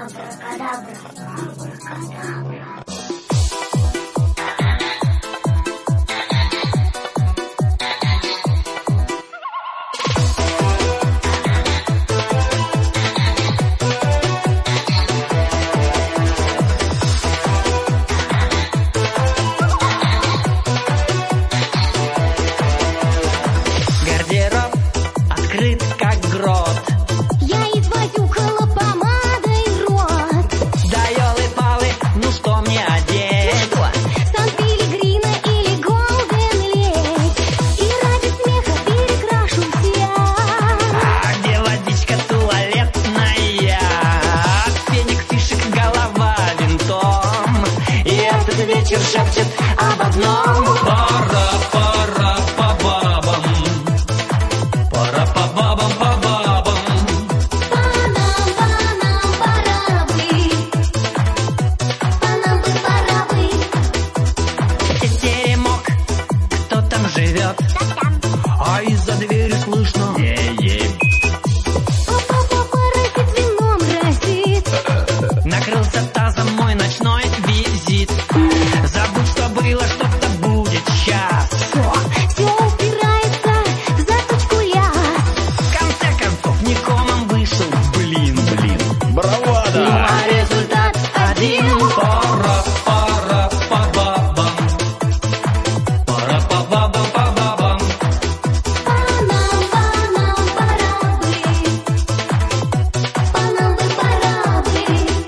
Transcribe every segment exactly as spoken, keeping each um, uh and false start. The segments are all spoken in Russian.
Гардероб открыт как грот. Я извозюкала помадой рот. Да елы-палы, ну что мне одеть? Сан-Пелегрино или Голден Лейк. И ради смеха перекрашусь я. А где водичка туалетная? От феник фишек голова винтом. И этот вечер шепчет об одном. Пора, пора по бабам. Пора по бабам, по бабам. Панам, панам, пора бы. Панам бы пора бы. Теремок, кто там живет? А из-за двери слышно е-е. Папа паразит вином разит. Накрылся тазом мой ночной визит. Забудь, что было, что-то будет сейчас. Все упирается в заточку ляс. В конце концов, не комом вышел, блин, блин. Бравада! Ну а результат один. Пора, пора по бабам. Пора по бабам, по бабам. Панам, панам, пора бы. Панам бы пора бы.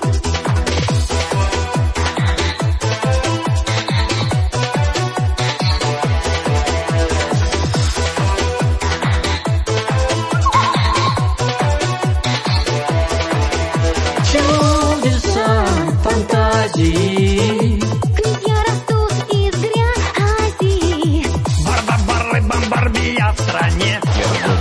Чудеса фантазии. Князья растут из грязи. Бар-бар-бары, бомбарбия в стране.